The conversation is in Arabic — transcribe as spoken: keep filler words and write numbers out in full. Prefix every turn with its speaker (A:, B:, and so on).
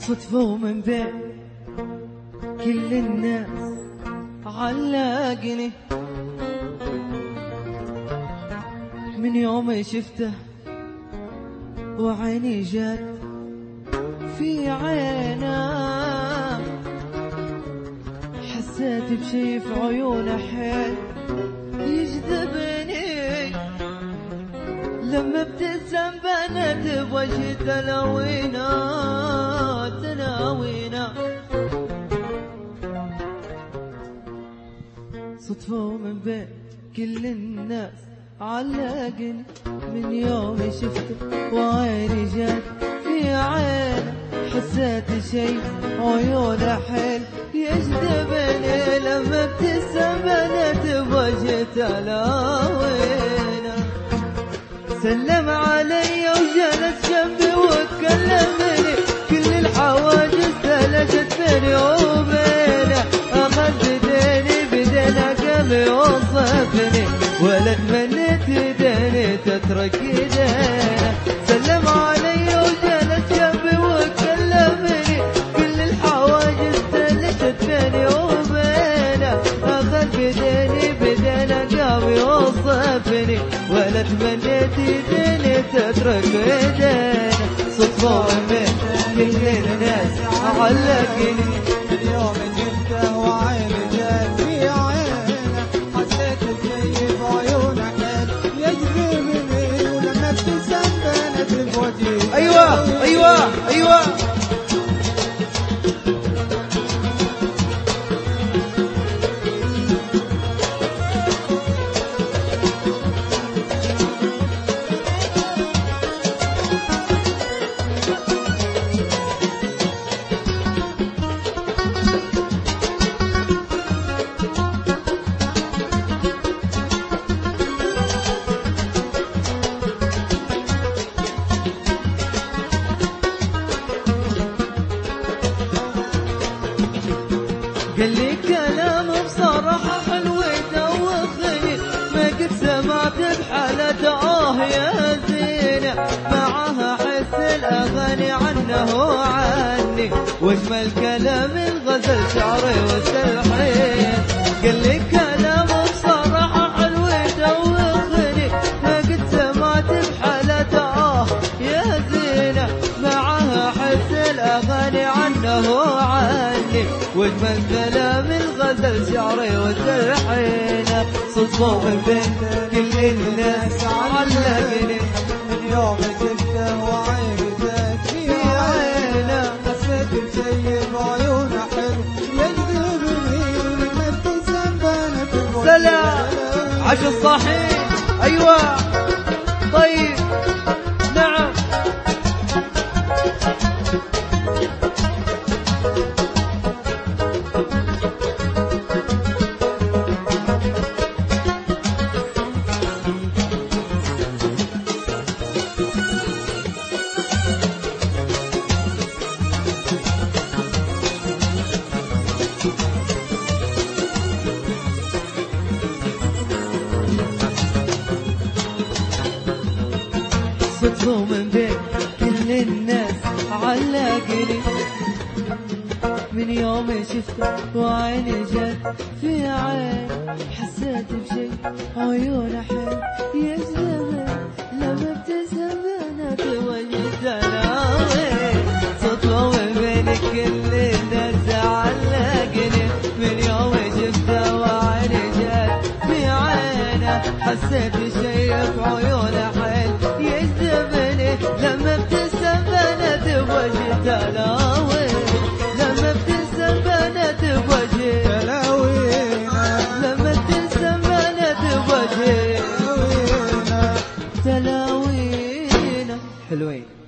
A: صدفة ومن بين كل الناس علقني من يوم شفته وعيني جات في عينه، حسيت بشي في عيونه حيل يجذبني، لما ابتسم بنت بوجه تلاوينا تلاوينا. صدفة ومن بين كل الناس علقني من يوم شفته وعيني جات في عينه، حسيت شي عيونه حيل يجذبني، لما ابتسم بنت بوجه تلاوينا. سلم علي وجلس جنبي وكلمني، كل الحواجز ثلجت بيني وبينه، أخذ بديني بدنا قلبي وصفني، ولا تمنيت يديني تترك يدينا. سلم علي وجلس جنبي وكلمني، كل الحواجز ثلجت بيني وبينه، أخذ بديني بدنا قلبي وصفني، ولا تمنيت يديني تترك يدينا. صدفة من كل الناس علقني
B: اليوم شفته وعيني جات في عينه، حسيت بشي بعيونه حيل يجذبني، ولما ابتسم بنت بوجهي.
A: ايوه ايوه ايوه قال لي كلام بصراحة حلو يدوخني، ما قد سمعت بحالة آه يا زينة، معاها حس الأغاني عنه وعني، واجمل كلام الغزل شعري والتلحين. قال لي كلام بصراحة حلو يدوخني، ما قد سمعت بحالة آه يا زينة، معاها حس الأغاني عنه وعني، واجمل كلام الغزل شعري والتلحين. صدفة من بين كل الناس علقني
B: من يوم شفته وعيني جات في عينه، حسيت بشي بعيونه حلو يجذبني، ولما ابتسم بنت بوجهي.
A: سلام عش الصحيح. ايوه طيب نعم. صدفة من بين كل الناس علقني من يوم شفته وعيني جات في عين، حسيت بشي عيونه حيل يجذبني، لما ابتسم بنت وجه تلاوي. صدفة من بين كل الناس علقني من يوم شفته وعيني جات في عينه، حسيت بشي في عيونه حيل يجذبني، لما ابتسم بنت بوجه تلاوي، لما ابتسم بنت بوجه
B: تلاوينا،
A: لما ابتسم بنت بوجه
B: تلاوينا.
A: تلاوينا. حلوين.